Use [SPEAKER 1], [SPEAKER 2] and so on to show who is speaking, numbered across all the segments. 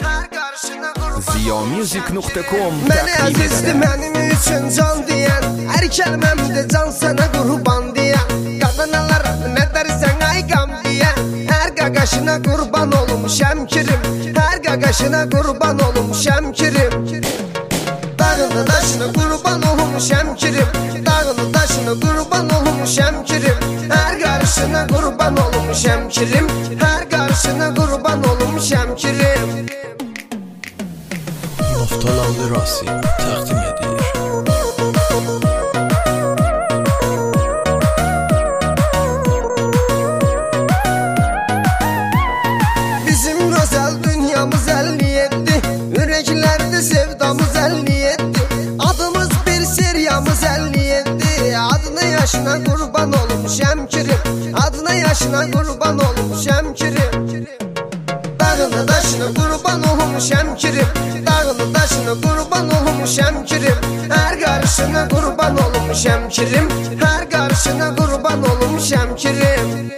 [SPEAKER 1] Ziyomusic.com
[SPEAKER 2] Məni əzizdir mənim üçün can deyən, hər kəlməmdə can sənə qurban deyən, qadanalar nə dərsən ay qam deyən, hər qaqaşına qurban olum şəmkirim, hər qaqaşına qurban olum şəmkirim. Dağını daşını qurban olum şəmkirim, dağını daşını qurban olum şəmkirim, hər qarşına qurban olum şəmkirim, hər qarşına qurban olum şəmkirim.
[SPEAKER 3] Naftalanlı Rasi təqdim edir.
[SPEAKER 2] Bizim gözəl dünyamız 57, ürəklərdə sevdamız 57, adımız bir seriyamız 57, adına yaşına qurban olum şəmkirim, adına yaşına qurban olum şəmkirim. Dağını daşını qurban olum şəmkirim, dağını daşını qurban olum şəmkirim, hər qarşına qurban olum şəmkirim, hər qarşına qurban olum şəmkirim.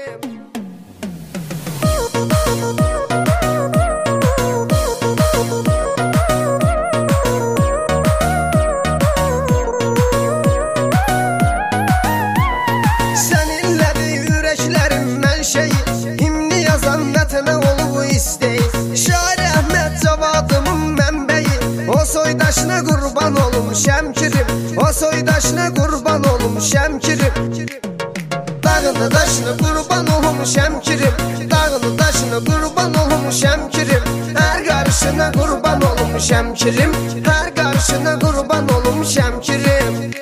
[SPEAKER 2] Səninlədir ürəklərim mənşəyi, himni yazan vətənə olub istəyi, şair Əhməd Cavadımın mənbəyi, o soydaşına qurban olum şəmkirim, o soydaşına qurban olum şəmkirim. Dağını daşını qurban olum şəmkirim, dağını daşını qurban olum şəmkirim, hər qarşına qurban olum şəmkirim, hər qarşına qurban olum şəmkirim.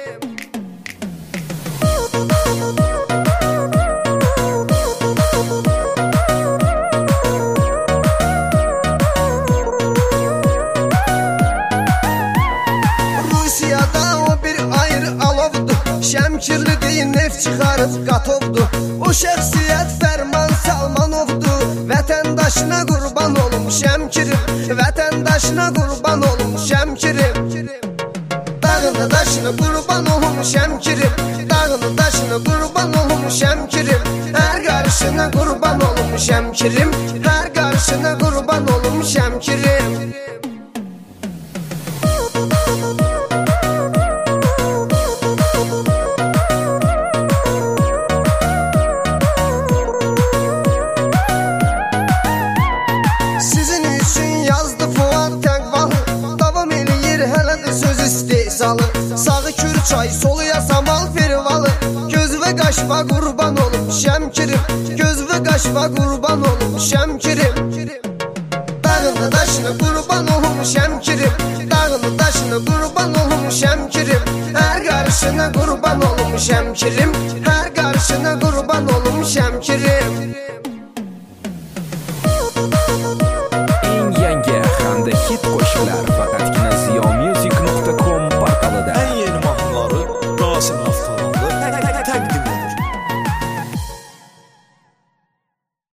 [SPEAKER 2] Rusiyada o bir ayrı alovdu, şəmkirli deyin neft çıxarıb qatovdu, o şəxsiyyət Fərman Salmanovdu, vətəndaşına qurban olum şəmkirim, vətəndaşına qurban olum şəmkirim. Dağını daşını qurban olum şəmkirim, dağını daşını qurban olum şəmkirim, hər qarşına qurban olum şəmkirim, hər qarşına qurban olum şəmkirim. Sizin üçün yazdı Fuad Təqvalı, davam eləyir hələ də söz istehsalı, sağı Kürçay, solu Yasamal Firvalı, göz və qaşva qurban olum şəmkirim, göz və qaşva qurban olum şəmkirim. Dağını daşını qurban olum şəmkirim, dağını daşını qurban olum şəmkirim, hər qarşına qurban olum şəmkirim, hər qarşına qurban olum şəmkirim.
[SPEAKER 1] Eng yangi hamda hit qo'shiqlar faqat